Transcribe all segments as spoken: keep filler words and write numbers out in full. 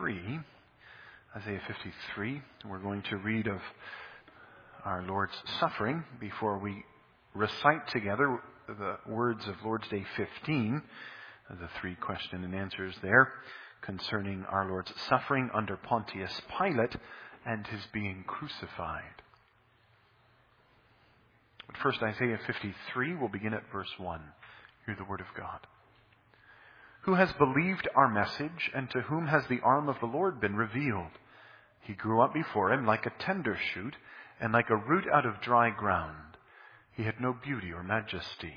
fifty-three. Isaiah fifty-three. We're going to read of our Lord's suffering before we recite together the words of Lord's Day fifteen, the three question and answers there concerning our Lord's suffering under Pontius Pilate and his being crucified. But first, Isaiah fifty-three, we'll begin at verse one. Hear the word of God. Who has believed our message, and to whom has the arm of the Lord been revealed? He grew up before him like a tender shoot, and like a root out of dry ground. He had no beauty or majesty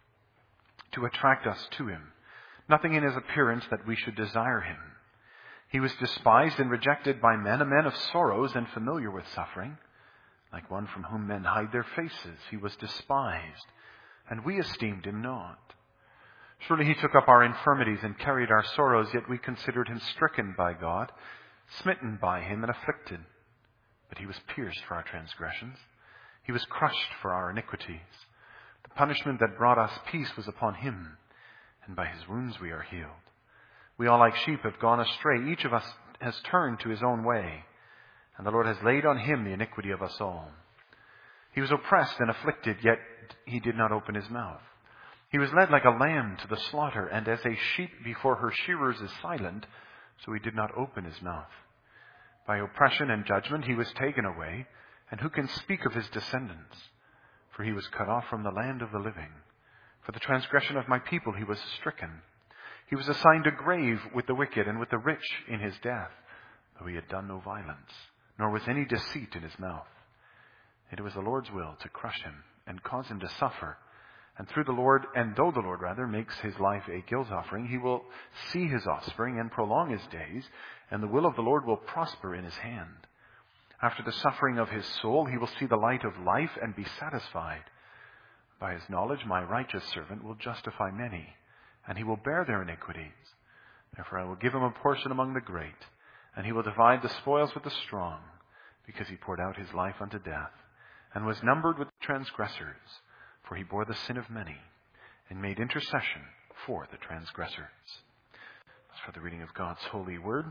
to attract us to him, nothing in his appearance that we should desire him. He was despised and rejected by men, a man of sorrows and familiar with suffering. Like one from whom men hide their faces, he was despised, and we esteemed him not. Surely he took up our infirmities and carried our sorrows, yet we considered him stricken by God, smitten by him and afflicted. But he was pierced for our transgressions. He was crushed for our iniquities. The punishment that brought us peace was upon him, and by his wounds we are healed. We all like sheep have gone astray. Each of us has turned to his own way, and the Lord has laid on him the iniquity of us all. He was oppressed and afflicted, yet he did not open his mouth. He was led like a lamb to the slaughter, and as a sheep before her shearers is silent, so he did not open his mouth. By oppression and judgment he was taken away, and who can speak of his descendants? For he was cut off from the land of the living. For the transgression of my people he was stricken. He was assigned a grave with the wicked and with the rich in his death, though he had done no violence, nor was any deceit in his mouth. It was the Lord's will to crush him and cause him to suffer. And through the Lord, and though the Lord rather makes his life a guilt offering, he will see his offspring and prolong his days, and the will of the Lord will prosper in his hand. After the suffering of his soul, he will see the light of life and be satisfied. By his knowledge, my righteous servant will justify many, and he will bear their iniquities. Therefore I will give him a portion among the great, and he will divide the spoils with the strong, because he poured out his life unto death, and was numbered with transgressors. For he bore the sin of many, and made intercession for the transgressors. That's for the reading of God's holy word.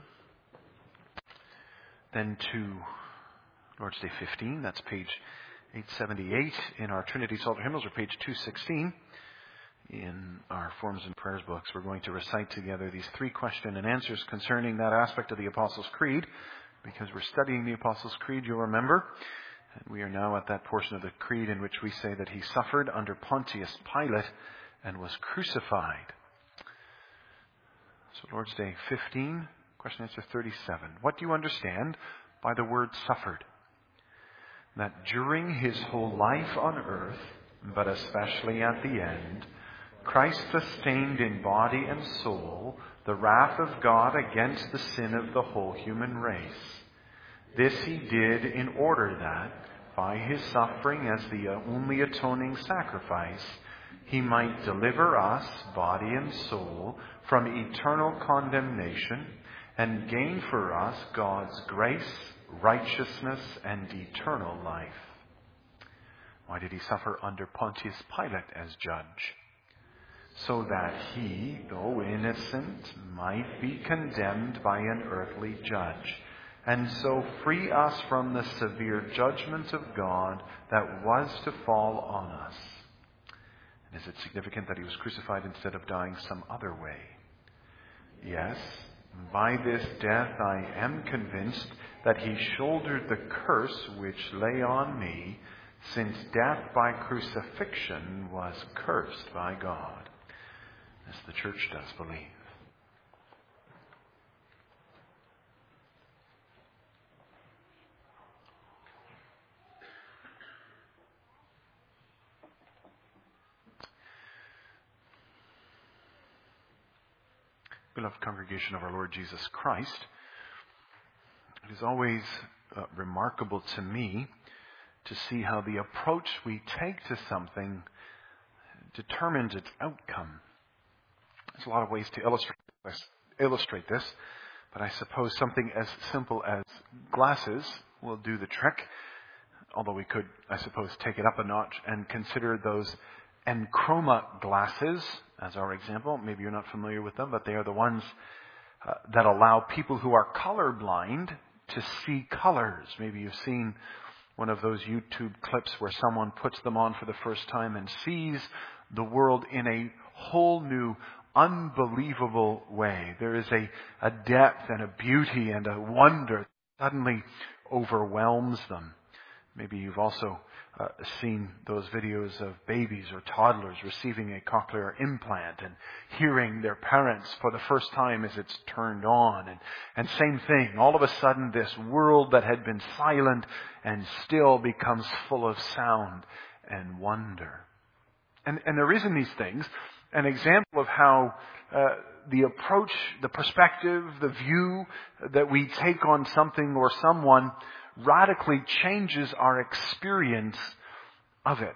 Then to Lord's Day fifteen, that's page eight seventy-eight in our Trinity Psalter Hymnals, or page two sixteen in our Forms and Prayers books. We're going to recite together these three question and answers concerning that aspect of the Apostles' Creed. Because we're studying the Apostles' Creed, you'll remember. And we are now at that portion of the Creed in which we say that he suffered under Pontius Pilate and was crucified. So Lord's Day fifteen, question answer thirty-seven. What do you understand by the word suffered? That during his whole life on earth, but especially at the end, Christ sustained in body and soul the wrath of God against the sin of the whole human race. This he did in order that, by his suffering as the only atoning sacrifice, he might deliver us, body and soul, from eternal condemnation and gain for us God's grace, righteousness, and eternal life. Why did he suffer under Pontius Pilate as judge? So that he, though innocent, might be condemned by an earthly judge, and so free us from the severe judgment of God that was to fall on us. And is it significant that he was crucified instead of dying some other way? Yes, by this death I am convinced that he shouldered the curse which lay on me, since death by crucifixion was cursed by God, as the Church does believe. Beloved congregation of our Lord Jesus Christ, it is always uh, remarkable to me to see how the approach we take to something determines its outcome. There's a lot of ways to illustrate this, illustrate this, but I suppose something as simple as glasses will do the trick, although we could, I suppose, take it up a notch and consider those Enchroma glasses as our example. Maybe you're not familiar with them, but they are the ones uh, that allow people who are colorblind to see colors. Maybe you've seen one of those YouTube clips where someone puts them on for the first time and sees the world in a whole new, unbelievable way. There is a, a depth and a beauty and a wonder that suddenly overwhelms them. Maybe you've also uh, seen those videos of babies or toddlers receiving a cochlear implant and hearing their parents for the first time as it's turned on. And, and same thing, all of a sudden this world that had been silent and still becomes full of sound and wonder. And, and there is in these things an example of how uh, the approach, the perspective, the view that we take on something or someone radically changes our experience of it.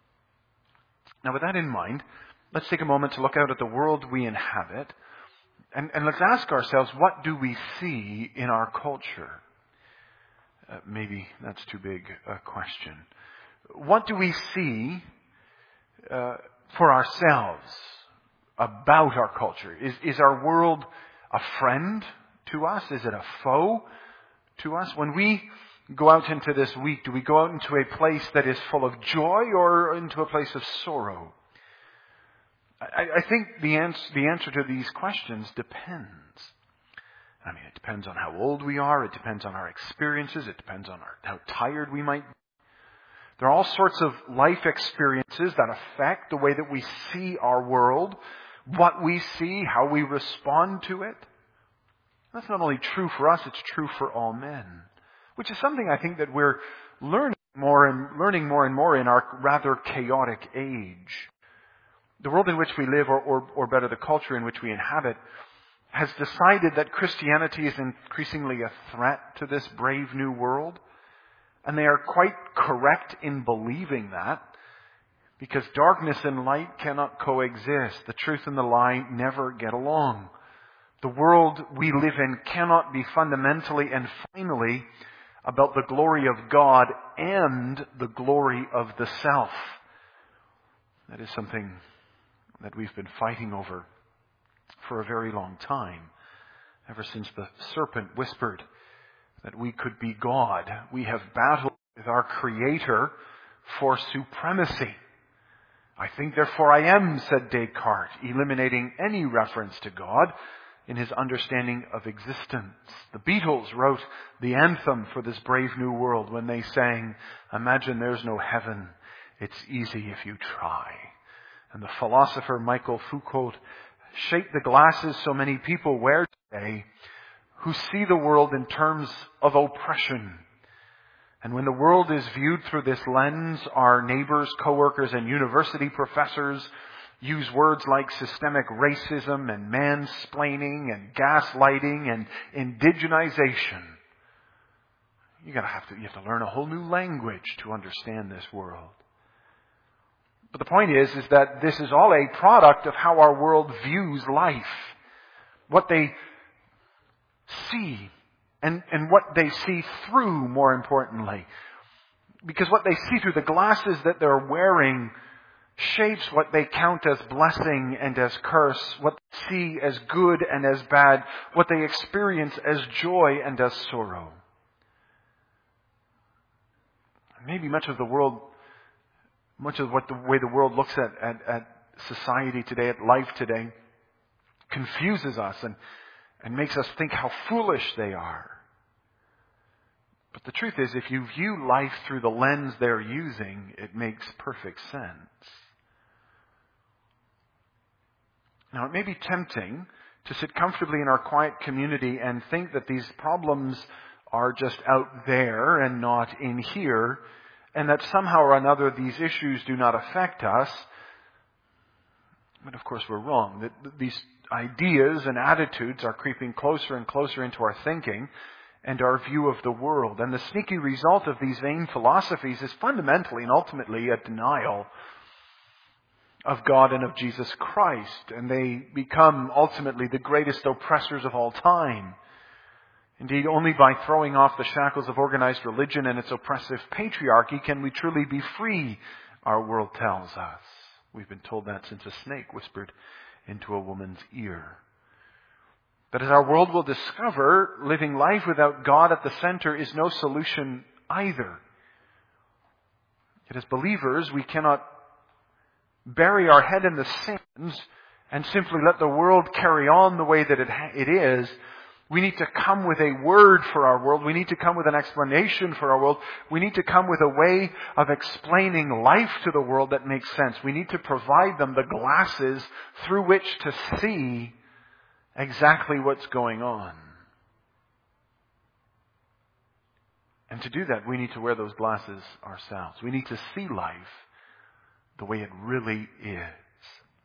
Now, with that in mind, let's take a moment to look out at the world we inhabit, and, and let's ask ourselves, what do we see in our culture? Uh, maybe that's too big a question. What do we see uh, for ourselves about our culture? Is, is our world a friend to us? Is it a foe to us? When we go out into this week, do we go out into a place that is full of joy or into a place of sorrow? I, I think the answer, the answer to these questions depends. I mean, it depends on how old we are. It depends on our experiences. It depends on our, how tired we might be. There are all sorts of life experiences that affect the way that we see our world, what we see, how we respond to it. That's not only true for us, it's true for all men. Which is something I think that we're learning more and learning more and more in our rather chaotic age. The world in which we live, or, or, or better, the culture in which we inhabit, has decided that Christianity is increasingly a threat to this brave new world. And they are quite correct in believing that, because darkness and light cannot coexist. The truth and the lie never get along. The world we live in cannot be fundamentally and finally about the glory of God and the glory of the self. That is something that we've been fighting over for a very long time. Ever since the serpent whispered that we could be God, we have battled with our Creator for supremacy. I think, therefore I am, said Descartes, eliminating any reference to God in his understanding of existence. The Beatles wrote the anthem for this brave new world when they sang, "Imagine there's no heaven, it's easy if you try." And the philosopher Michael Foucault shaped the glasses so many people wear today who see the world in terms of oppression. And when the world is viewed through this lens, our neighbors, co-workers, and university professors use words like systemic racism and mansplaining and gaslighting and indigenization. You gotta have to, you have to learn a whole new language to understand this world. But the point is, is that this is all a product of how our world views life. What they see and, and what they see through, more importantly. Because what they see through the glasses that they're wearing shapes what they count as blessing and as curse, what they see as good and as bad, what they experience as joy and as sorrow. Maybe much of the world, much of what the way the world looks at, at, at society today, at life today, confuses us and, and makes us think how foolish they are. But the truth is, if you view life through the lens they're using, it makes perfect sense. Now, it may be tempting to sit comfortably in our quiet community and think that these problems are just out there and not in here, and that somehow or another these issues do not affect us. But of course we're wrong. That these ideas and attitudes are creeping closer and closer into our thinking and our view of the world. And the sneaky result of these vain philosophies is fundamentally and ultimately a denial of God and of Jesus Christ. And they become ultimately the greatest oppressors of all time. Indeed, only by throwing off the shackles of organized religion and its oppressive patriarchy can we truly be free, our world tells us. We've been told that since a snake whispered into a woman's ear. But as our world will discover, living life without God at the center is no solution either. Yet as believers, we cannot bury our head in the sands and simply let the world carry on the way that it, ha- it is. We need to come with a word for our world. We need to come with an explanation for our world. We need to come with a way of explaining life to the world that makes sense. We need to provide them the glasses through which to see exactly what's going on. And to do that, we need to wear those glasses ourselves. We need to see life the way it really is.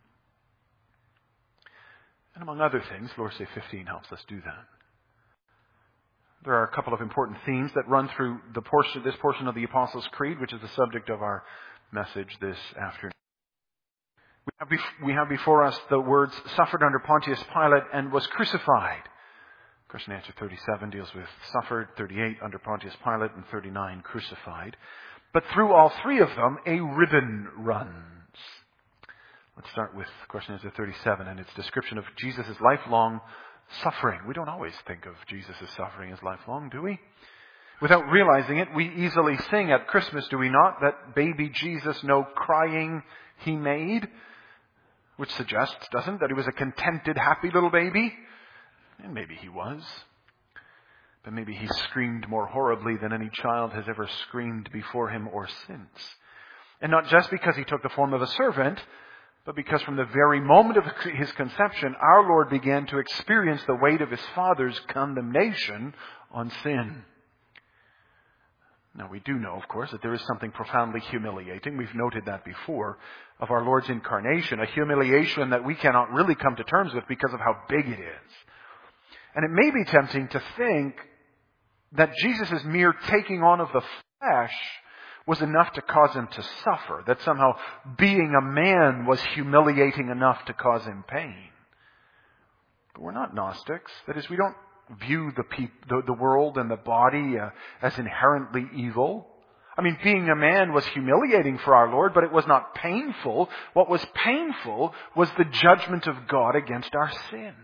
And among other things, Lord's Day fifteen helps us do that. There are a couple of important themes that run through the portion, this portion of the Apostles' Creed, which is the subject of our message this afternoon. We have, bef- we have before us the words, suffered under Pontius Pilate and was crucified. Question answer thirty-seven deals with suffered, thirty-eight under Pontius Pilate, and thirty-nine crucified. But through all three of them, a ribbon runs. Let's start with question answer thirty-seven and its description of Jesus' lifelong suffering. We don't always think of Jesus' suffering as lifelong, do we? Without realizing it, we easily sing at Christmas, do we not, that baby Jesus no crying he made, which suggests, doesn't, that he was a contented, happy little baby? And maybe he was. But maybe he screamed more horribly than any child has ever screamed before him or since. And not just because he took the form of a servant, but because from the very moment of his conception, our Lord began to experience the weight of his Father's condemnation on sin. Now, we do know, of course, that there is something profoundly humiliating. We've noted that before, of our Lord's incarnation, a humiliation that we cannot really come to terms with because of how big it is. And it may be tempting to think that Jesus' mere taking on of the flesh was enough to cause him to suffer, that somehow being a man was humiliating enough to cause him pain. But we're not Gnostics. That is, we don't view the, peop- the, the world and the body uh, as inherently evil. I mean, being a man was humiliating for our Lord, but it was not painful. What was painful was the judgment of God against our sins.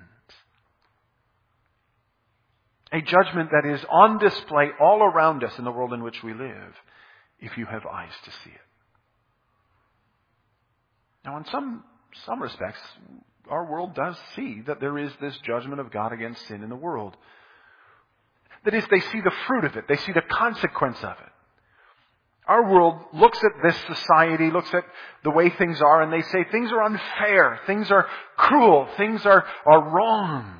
A judgment that is on display all around us in the world in which we live, if you have eyes to see it. Now, in some, some respects, our world does see that there is this judgment of God against sin in the world. That is, they see the fruit of it. They see the consequence of it. Our world looks at this society, looks at the way things are, and they say things are unfair, things are cruel, things are, are wrong.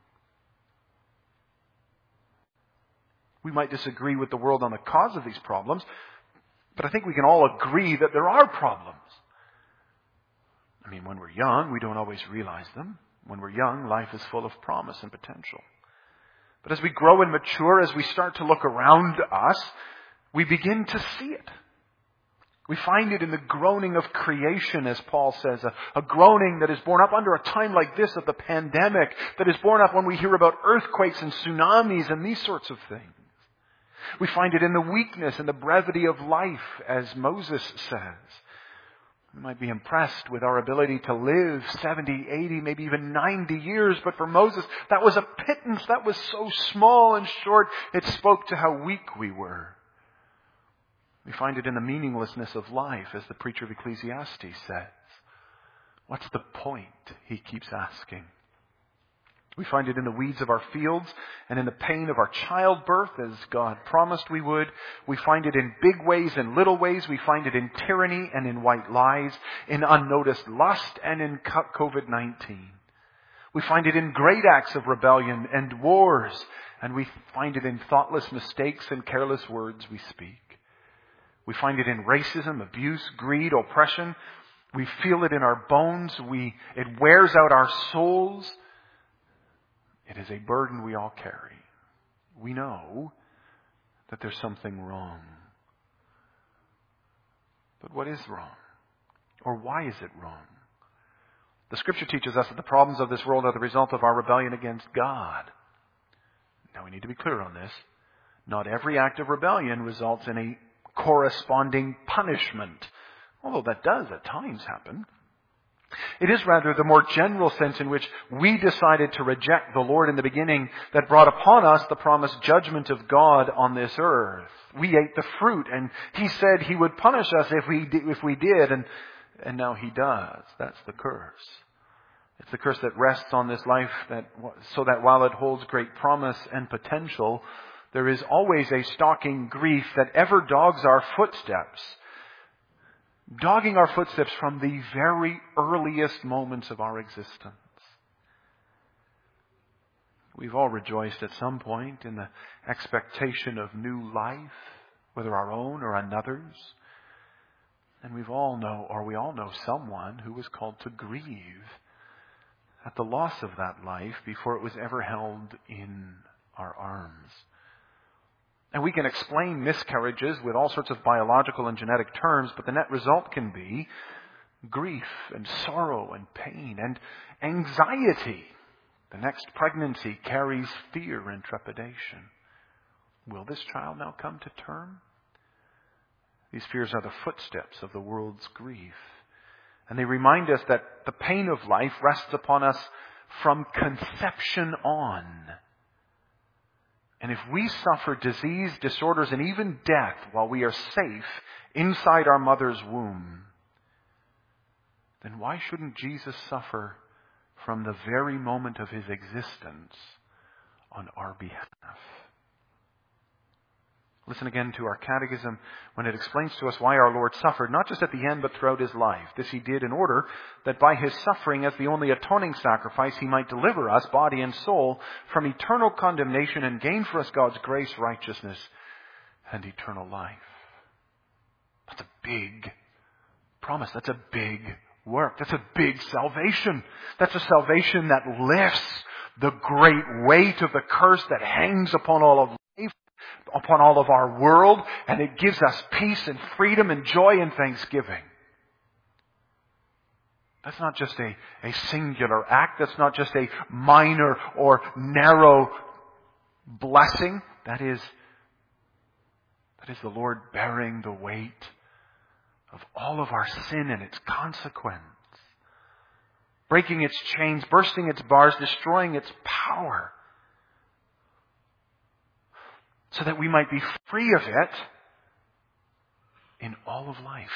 We might disagree with the world on the cause of these problems, but I think we can all agree that there are problems. I mean, when we're young, we don't always realize them. When we're young, life is full of promise and potential. But as we grow and mature, as we start to look around us, we begin to see it. We find it in the groaning of creation, as Paul says, a, a groaning that is born up under a time like this of the pandemic, that is born up when we hear about earthquakes and tsunamis and these sorts of things. We find it in the weakness and the brevity of life, as Moses says. We might be impressed with our ability to live seventy, eighty, maybe even ninety years, but for Moses, that was a pittance. That was so small and short, it spoke to how weak we were. We find it in the meaninglessness of life, as the preacher of Ecclesiastes says. What's the point? He keeps asking. We find it in the weeds of our fields and in the pain of our childbirth, as God promised we would. We find it in big ways and little ways. We find it in tyranny and in white lies, in unnoticed lust and in covid nineteen. We find it in great acts of rebellion and wars, and we find it in thoughtless mistakes and careless words we speak. We find it in racism, abuse, greed, oppression. We feel it in our bones. We, it wears out our souls. It is a burden we all carry. We know that there's something wrong. But what is wrong? Or why is it wrong? The Scripture teaches us that the problems of this world are the result of our rebellion against God. Now we need to be clear on this. Not every act of rebellion results in a corresponding punishment, although that does at times happen. It is rather the more general sense in which we decided to reject the Lord in the beginning that brought upon us the promised judgment of God on this earth. We ate the fruit, and He said He would punish us if we did, if we did, and, and now He does. That's the curse. It's the curse that rests on this life that, so that while it holds great promise and potential, there is always a stalking grief that ever dogs our footsteps. Dogging our footsteps from the very earliest moments of our existence. We've all rejoiced at some point in the expectation of new life, whether our own or another's. And we've all know, or we all know someone who was called to grieve at the loss of that life before it was ever held in our arms. And we can explain miscarriages with all sorts of biological and genetic terms, but the net result can be grief and sorrow and pain and anxiety. The next pregnancy carries fear and trepidation. Will this child now come to term? These fears are the footsteps of the world's grief. And they remind us that the pain of life rests upon us from conception on. And if we suffer disease, disorders, and even death while we are safe inside our mother's womb, then why shouldn't Jesus suffer from the very moment of His existence on our behalf? Listen again to our catechism when it explains to us why our Lord suffered, not just at the end, but throughout His life. This He did in order that by His suffering as the only atoning sacrifice, He might deliver us, body and soul, from eternal condemnation and gain for us God's grace, righteousness, and eternal life. That's a big promise. That's a big work. That's a big salvation. That's a salvation that lifts the great weight of the curse that hangs upon all of life, upon all of our world, and it gives us peace and freedom and joy and thanksgiving. That's not just a, a singular act. That's not just a minor or narrow blessing. That is, that is the Lord bearing the weight of all of our sin and its consequence. Breaking its chains, bursting its bars, destroying its power. So that we might be free of it in all of life.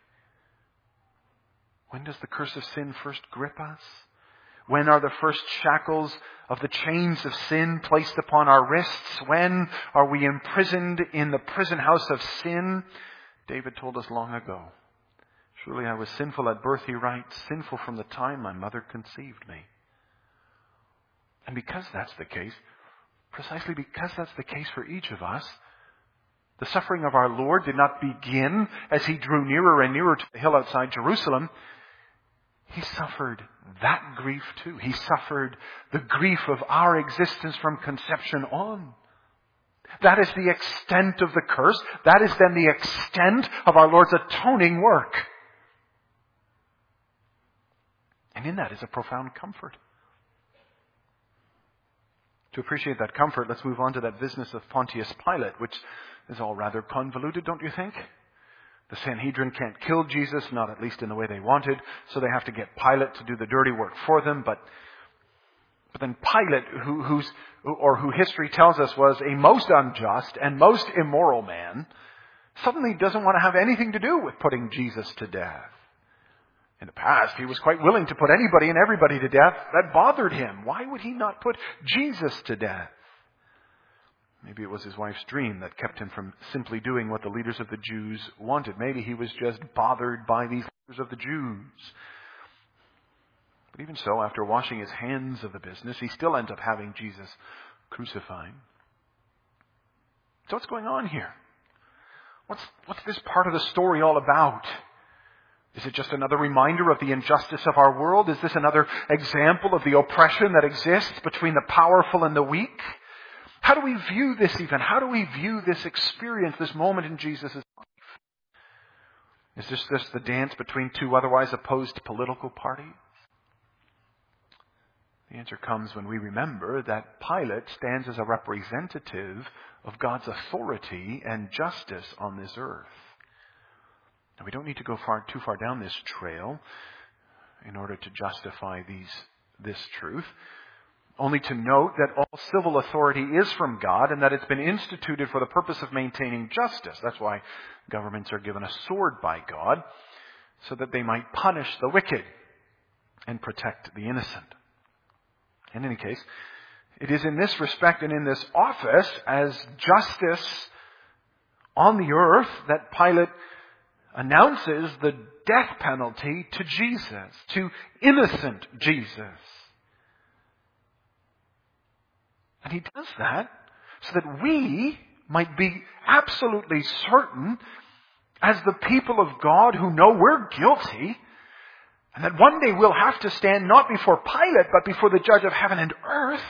When does the curse of sin first grip us? When are the first shackles of the chains of sin placed upon our wrists? When are we imprisoned in the prison house of sin? David told us long ago, surely I was sinful at birth, he writes, sinful from the time my mother conceived me. And because that's the case, precisely because that's the case for each of us, the suffering of our Lord did not begin as He drew nearer and nearer to the hill outside Jerusalem. He suffered that grief too. He suffered the grief of our existence from conception on. That is the extent of the curse. That is then the extent of our Lord's atoning work. And in that is a profound comfort. To appreciate that comfort, let's move on to that business of Pontius Pilate, which is all rather convoluted, don't you think? The Sanhedrin can't kill Jesus, not at least in the way they wanted, so they have to get Pilate to do the dirty work for them. But, but then Pilate, who, who's, or who history tells us was a most unjust and most immoral man, suddenly doesn't want to have anything to do with putting Jesus to death. In the past, he was quite willing to put anybody and everybody to death that bothered him. Why would he not put Jesus to death? Maybe it was his wife's dream that kept him from simply doing what the leaders of the Jews wanted. Maybe he was just bothered by these leaders of the Jews. But even so, after washing his hands of the business, he still ends up having Jesus crucified. So what's going on here? What's, what's this part of the story all about? Is it just another reminder of the injustice of our world? Is this another example of the oppression that exists between the powerful and the weak? How do we view this even? How do we view this experience, this moment in Jesus' life? Is this just the dance between two otherwise opposed political parties? The answer comes when we remember that Pilate stands as a representative of God's authority and justice on this earth. Now, we don't need to go far too far down this trail. in order to justify these, this truth. Only to note that all civil authority is from God and that it's been instituted for the purpose of maintaining justice. That's why governments are given a sword by God, so that they might punish the wicked and protect the innocent. In any case, it is in this respect and in this office as justice on the earth that Pilate announces the death penalty to Jesus, to innocent Jesus. And he does that so that we might be absolutely certain, as the people of God who know we're guilty, and that one day we'll have to stand not before Pilate, but before the judge of heaven and earth,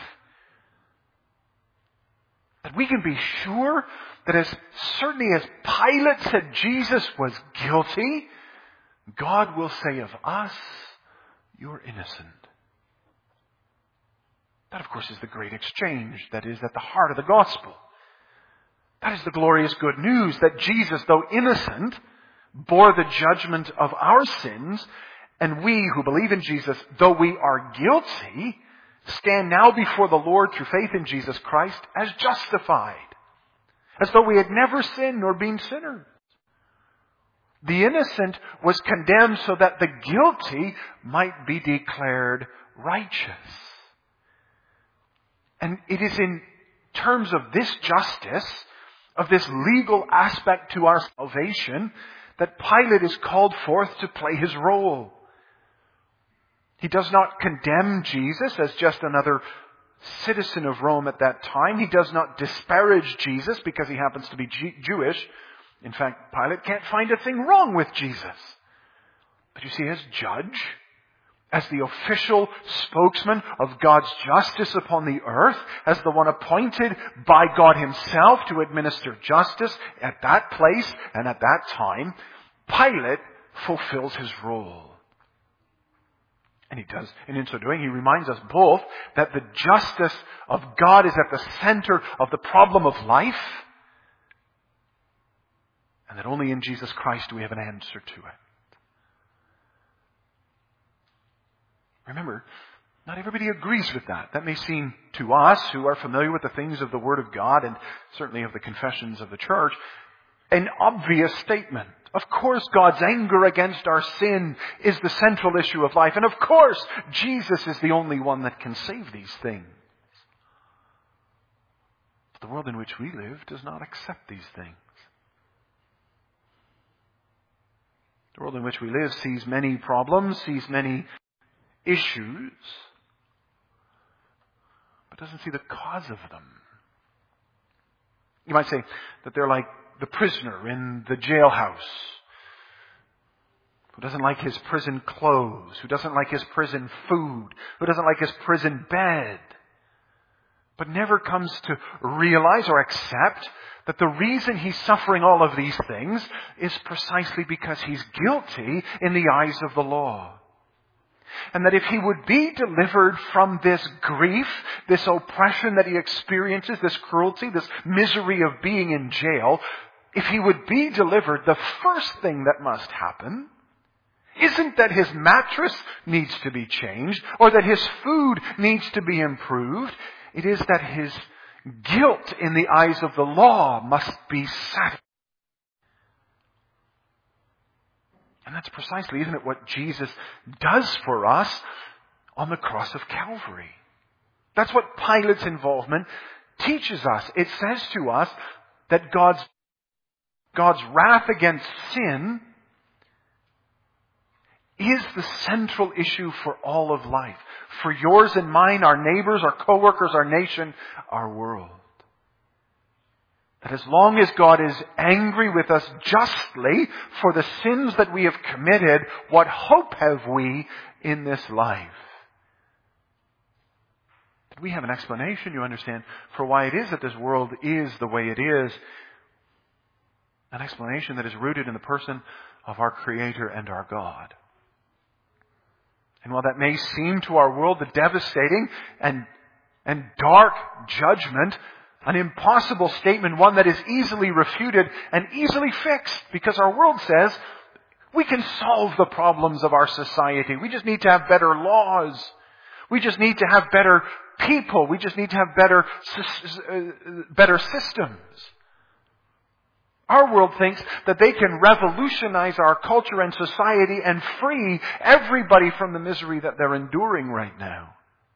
that we can be sure that as certainly as Pilate said Jesus was guilty, God will say of us, you're innocent. That, of course, is the great exchange that is at the heart of the gospel. That is the glorious good news that Jesus, though innocent, bore the judgment of our sins, and we who believe in Jesus, though we are guilty, stand now before the Lord through faith in Jesus Christ as justified, as though we had never sinned nor been sinners. The innocent was condemned so that the guilty might be declared righteous. And it is in terms of this justice, of this legal aspect to our salvation, that Pilate is called forth to play his role. He does not condemn Jesus as just another citizen of Rome at that time. He does not disparage Jesus because he happens to be G- Jewish. In fact, Pilate can't find a thing wrong with Jesus. But you see, as judge, as the official spokesman of God's justice upon the earth, as the one appointed by God himself to administer justice at that place and at that time, Pilate fulfills his role. And he does. And in so doing, he reminds us both that the justice of God is at the center of the problem of life, and that only in Jesus Christ do we have an answer to it. Remember, not everybody agrees with that. That may seem to us, who are familiar with the things of the Word of God and certainly of the confessions of the church, an obvious statement. Of course, God's anger against our sin is the central issue of life. And of course, Jesus is the only one that can save these things. But the world in which we live does not accept these things. The world in which we live sees many problems, sees many issues, but doesn't see the cause of them. You might say that they're like the prisoner in the jailhouse who doesn't like his prison clothes, who doesn't like his prison food, who doesn't like his prison bed, but never comes to realize or accept that the reason he's suffering all of these things is precisely because he's guilty in the eyes of the law. And that if he would be delivered from this grief, this oppression that he experiences, this cruelty, this misery of being in jail, if he would be delivered, the first thing that must happen isn't that his mattress needs to be changed or that his food needs to be improved. It is that his guilt in the eyes of the law must be satisfied. And that's precisely, isn't it, what Jesus does for us on the cross of Calvary. That's what Pilate's involvement teaches us. It says to us that God's, God's wrath against sin is the central issue for all of life. For yours and mine, our neighbors, our co-workers, our nation, our world. That as long as God is angry with us justly for the sins that we have committed, what hope have we in this life? That we have an explanation, you understand, for why it is that this world is the way it is. An explanation that is rooted in the person of our Creator and our God. And while that may seem to our world a devastating and, and dark judgment, an impossible statement, one that is easily refuted and easily fixed, because our world says, We can solve the problems of our society. We just need to have better laws. We just need to have better people. We just need to have better, better systems. Our world thinks that they can revolutionize our culture and society and free everybody from the misery that they're enduring right now.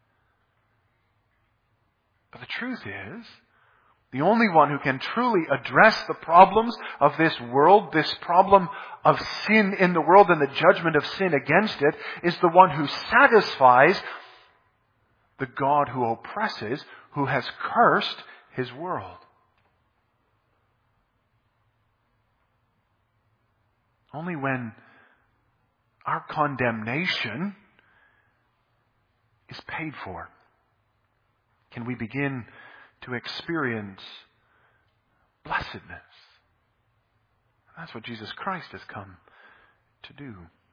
But the truth is, the only one who can truly address the problems of this world, this problem of sin in the world and the judgment of sin against it, is the one who satisfies the God who oppresses, who has cursed His world. Only when our condemnation is paid for can we begin to experience blessedness. That's what Jesus Christ has come to do.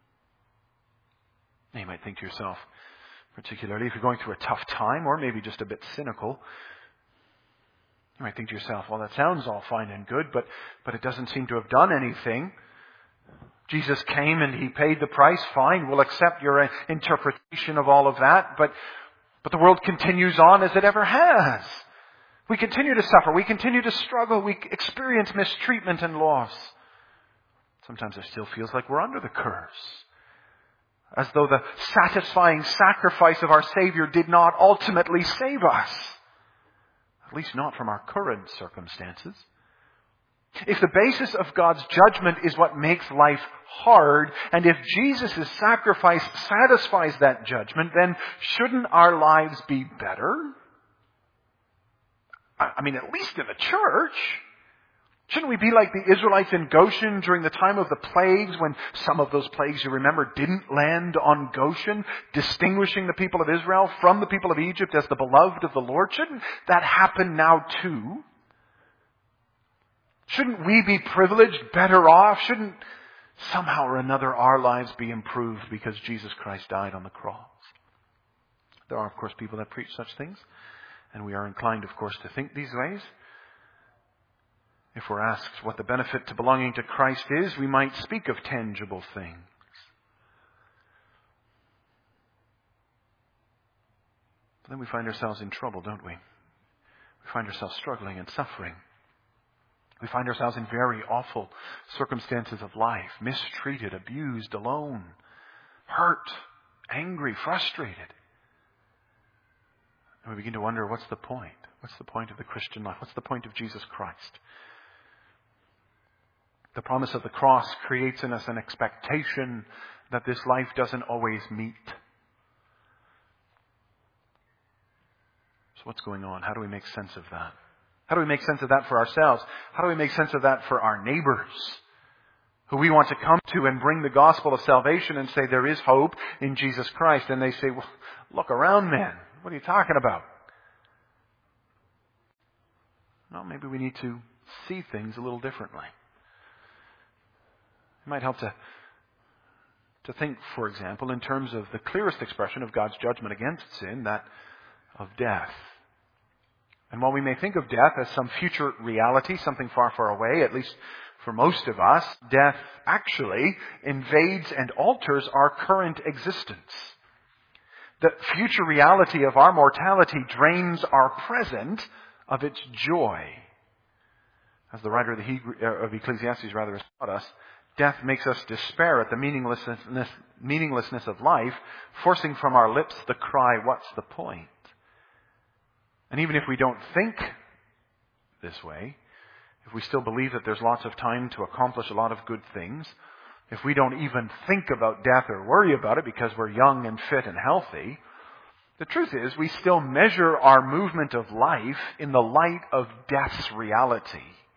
Now you might think to yourself, particularly if you're going through a tough time or maybe just a bit cynical, you might think to yourself, well, that sounds all fine and good, but, but it doesn't seem to have done anything. Jesus came and He paid the price. Fine, we'll accept your interpretation of all of that, but, but the world continues on as it ever has. We continue to suffer. We continue to struggle. We experience mistreatment and loss. Sometimes it still feels like we're under the curse. As though the satisfying sacrifice of our Savior did not ultimately save us. At least not from our current circumstances. If the basis of God's judgment is what makes life hard, and if Jesus' sacrifice satisfies that judgment, then shouldn't our lives be better? I mean, at least in the church. Shouldn't we be like the Israelites in Goshen during the time of the plagues, when some of those plagues, you remember, didn't land on Goshen, distinguishing the people of Israel from the people of Egypt as the beloved of the Lord? Shouldn't that happen now too? Shouldn't we be privileged, better off? Shouldn't somehow or another our lives be improved because Jesus Christ died on the cross? There are, of course, people that preach such things, and we are inclined, of course, to think these ways. If we're asked what the benefit to belonging to Christ is, we might speak of tangible things. But then we find ourselves in trouble, don't we? We find ourselves struggling and suffering. We find ourselves in very awful circumstances of life, mistreated, abused, alone, hurt, angry, frustrated. And we begin to wonder, what's the point? What's the point of the Christian life? What's the point of Jesus Christ? The promise of the cross creates in us an expectation that this life doesn't always meet. So what's going on? How do we make sense of that? How do we make sense of that for ourselves? How do we make sense of that for our neighbors who we want to come to and bring the gospel of salvation and say there is hope in Jesus Christ? And they say, well, look around, man. What are you talking about? Well, maybe we need to see things a little differently. It might help to, to think, for example, in terms of the clearest expression of God's judgment against sin, that of death. And while we may think of death as some future reality, something far, far away, at least for most of us, death actually invades and alters our current existence. The future reality of our mortality drains our present of its joy. As the writer of, the Hebrew, uh, of Ecclesiastes rather has taught us, death makes us despair at the meaninglessness, meaninglessness of life, forcing from our lips the cry, what's the point? And even if we don't think this way, if we still believe that there's lots of time to accomplish a lot of good things, if we don't even think about death or worry about it because we're young and fit and healthy, the truth is we still measure our movement of life in the light of death's reality.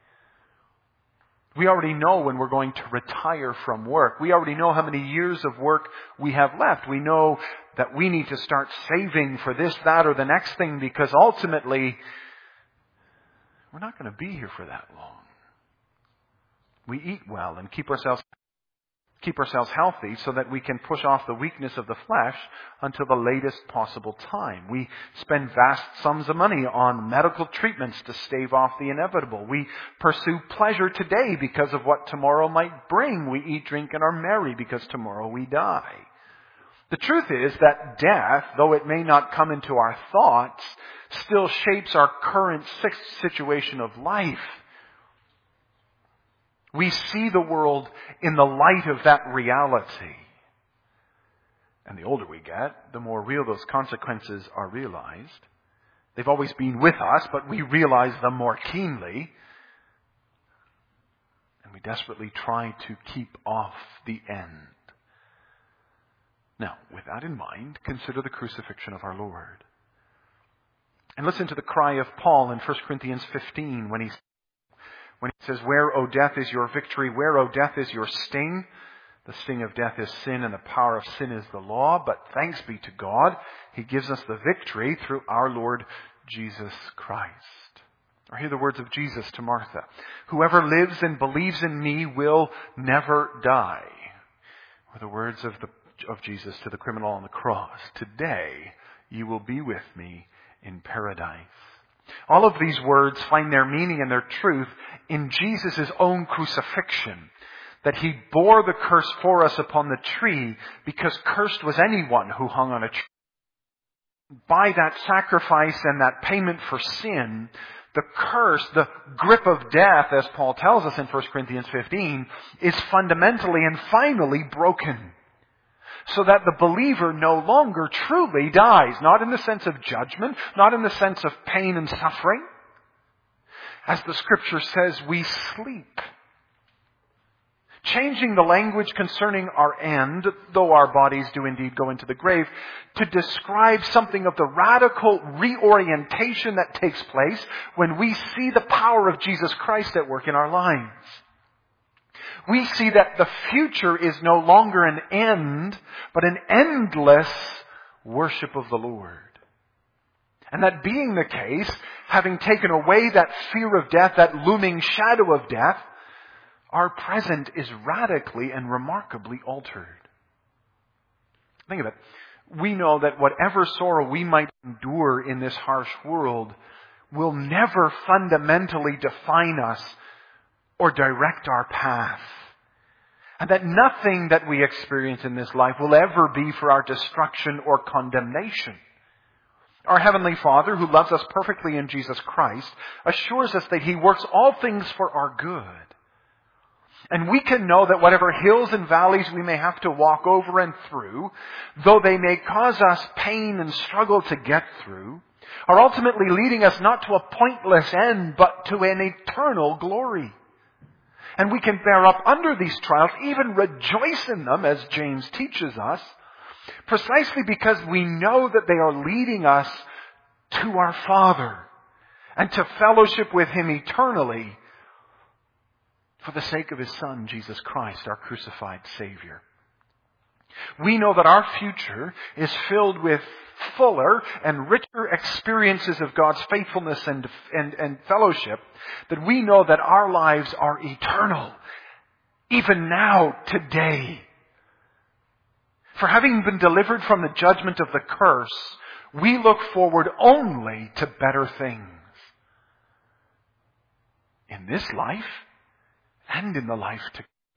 We already know when we're going to retire from work. We already know how many years of work we have left. We know that we need to start saving for this, that, or the next thing, because ultimately we're not going to be here for that long. We eat well and keep ourselves keep ourselves healthy so that we can push off the weakness of the flesh until the latest possible time. We spend vast sums of money on medical treatments to stave off the inevitable. We pursue pleasure today because of what tomorrow might bring. We eat, drink, and are merry because tomorrow we die. The truth is that death, though it may not come into our thoughts, still shapes our current situation of life. We see the world in the light of that reality. And the older we get, the more real those consequences are realized. They've always been with us, but we realize them more keenly. And we desperately try to keep off the end. Now, with that in mind, consider the crucifixion of our Lord. And listen to the cry of Paul in First Corinthians fifteen when he When he says, "Where, O death, is your victory? Where, O death, is your sting? The sting of death is sin, and the power of sin is the law. But thanks be to God, He gives us the victory through our Lord Jesus Christ." Or hear the words of Jesus to Martha. "Whoever lives and believes in me will never die." Or the words of, the, of Jesus to the criminal on the cross. "Today you will be with me in paradise." All of these words find their meaning and their truth in Jesus' own crucifixion. That He bore the curse for us upon the tree because cursed was anyone who hung on a tree. By that sacrifice and that payment for sin, the curse, the grip of death, as Paul tells us in First Corinthians fifteen, is fundamentally and finally broken. So that the believer no longer truly dies. Not in the sense of judgment, not in the sense of pain and suffering. As the Scripture says, we sleep. Changing the language concerning our end, though our bodies do indeed go into the grave, to describe something of the radical reorientation that takes place when we see the power of Jesus Christ at work in our lives. We see that the future is no longer an end, but an endless worship of the Lord. And that being the case, having taken away that fear of death, that looming shadow of death, our present is radically and remarkably altered. Think of it. We know that whatever sorrow we might endure in this harsh world will never fundamentally define us or direct our path. And that nothing that we experience in this life will ever be for our destruction or condemnation. Our Heavenly Father, who loves us perfectly in Jesus Christ, assures us that He works all things for our good. And we can know that whatever hills and valleys we may have to walk over and through, though they may cause us pain and struggle to get through, are ultimately leading us not to a pointless end, but to an eternal glory. And we can bear up under these trials, even rejoice in them, as James teaches us, precisely because we know that they are leading us to our Father and to fellowship with Him eternally for the sake of His Son, Jesus Christ, our crucified Savior. We know that our future is filled with fuller and richer experiences of God's faithfulness and, and, and fellowship, that we know that our lives are eternal, even now, today. For having been delivered from the judgment of the curse, we look forward only to better things. In this life and in the life to come.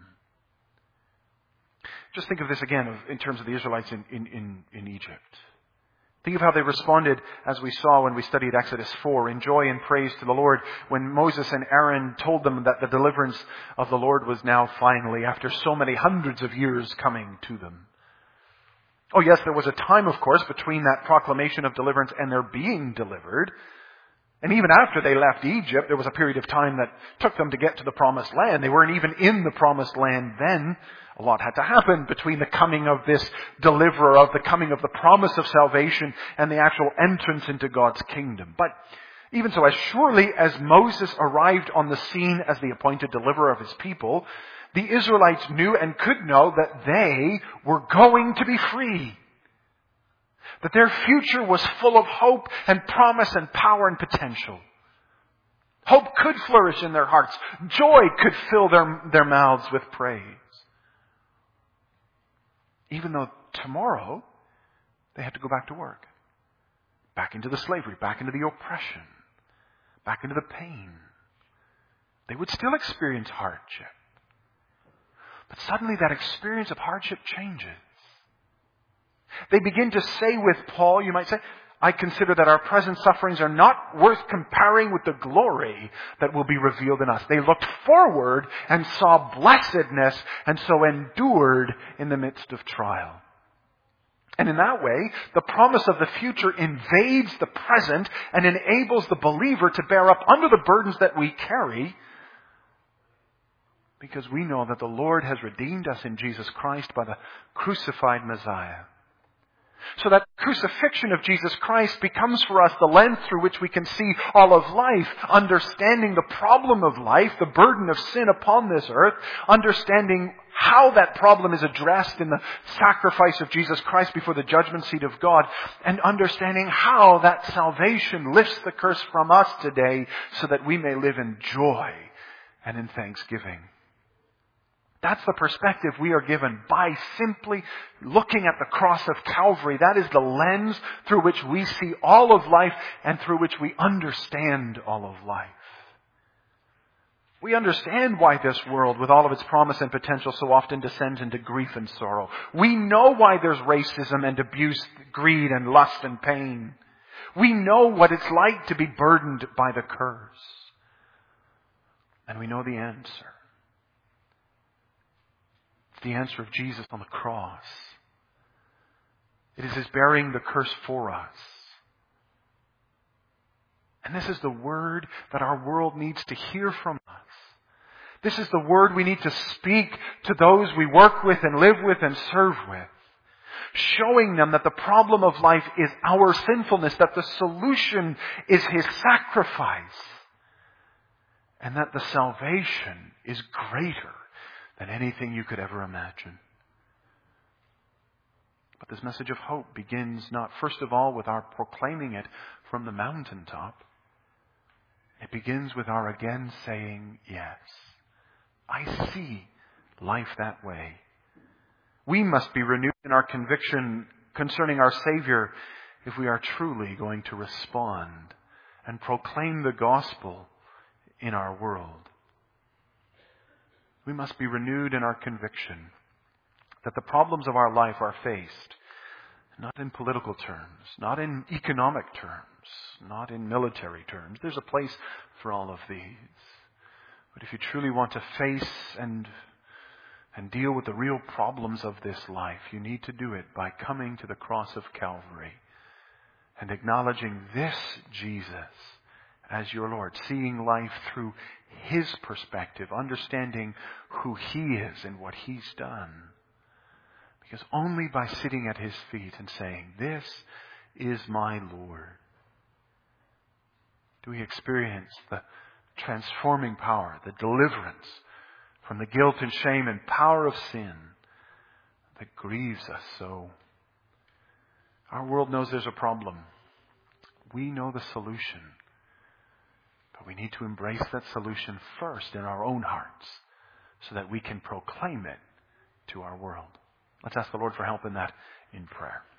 Just think of this again in terms of the Israelites in, in, in, in Egypt. Think of how they responded, as we saw when we studied Exodus four, in joy and praise to the Lord when Moses and Aaron told them that the deliverance of the Lord was now finally, after so many hundreds of years, coming to them. Oh yes, there was a time, of course, between that proclamation of deliverance and their being delivered. And even after they left Egypt, there was a period of time that took them to get to the Promised Land. They weren't even in the Promised Land then. A lot had to happen between the coming of this deliverer, of the coming of the promise of salvation, and the actual entrance into God's kingdom. But even so, as surely as Moses arrived on the scene as the appointed deliverer of his people, the Israelites knew and could know that they were going to be free. That their future was full of hope and promise and power and potential. Hope could flourish in their hearts. Joy could fill their, their mouths with praise. Even though tomorrow they had to go back to work. Back into the slavery, back into the oppression, back into the pain. They would still experience hardship. But suddenly that experience of hardship changes. They begin to say with Paul, you might say, I consider that our present sufferings are not worth comparing with the glory that will be revealed in us. They looked forward and saw blessedness and so endured in the midst of trial. And in that way, the promise of the future invades the present and enables the believer to bear up under the burdens that we carry, because we know that the Lord has redeemed us in Jesus Christ by the crucified Messiah. So that crucifixion of Jesus Christ becomes for us the lens through which we can see all of life, understanding the problem of life, the burden of sin upon this earth, understanding how that problem is addressed in the sacrifice of Jesus Christ before the judgment seat of God, and understanding how that salvation lifts the curse from us today so that we may live in joy and in thanksgiving. That's the perspective we are given by simply looking at the cross of Calvary. That is the lens through which we see all of life and through which we understand all of life. We understand why this world, with all of its promise and potential, so often descends into grief and sorrow. We know why there's racism and abuse, greed and lust and pain. We know what it's like to be burdened by the curse. And we know the answer. The answer of Jesus on the cross. It is His bearing the curse for us. And this is the word that our world needs to hear from us. This is the word we need to speak to those we work with and live with and serve with. Showing them that the problem of life is our sinfulness, that the solution is His sacrifice, and that the salvation is greater than anything you could ever imagine. But this message of hope begins not first of all with our proclaiming it from the mountaintop. It begins with our again saying, yes, I see life that way. We must be renewed in our conviction concerning our Savior if we are truly going to respond and proclaim the gospel in our world. We must be renewed in our conviction that the problems of our life are faced not in political terms, not in economic terms, not in military terms. There's a place for all of these. But if you truly want to face and, and deal with the real problems of this life, you need to do it by coming to the cross of Calvary and acknowledging this Jesus as your Lord, seeing life through His perspective, understanding who He is and what He's done. Because only by sitting at His feet and saying, this is my Lord, do we experience the transforming power, the deliverance from the guilt and shame and power of sin that grieves us so. Our world knows there's a problem. We know the solution. But we need to embrace that solution first in our own hearts so that we can proclaim it to our world. Let's ask the Lord for help in that in prayer.